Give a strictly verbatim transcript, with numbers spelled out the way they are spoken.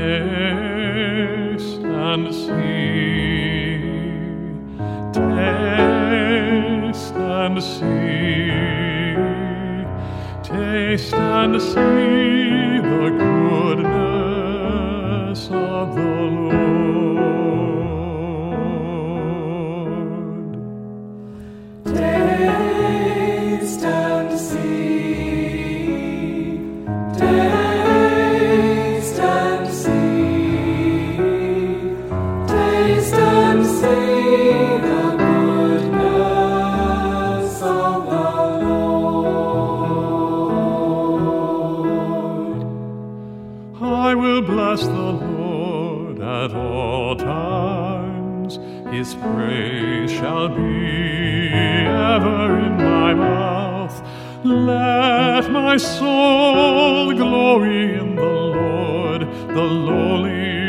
Taste and see, taste and see, taste and see the goodness of the Lord. Taste and see, taste and see, taste and see the goodness of the Lord. I will bless the Lord at all times. His praise shall be ever in my mouth. Let my soul glory in the Lord. The lowly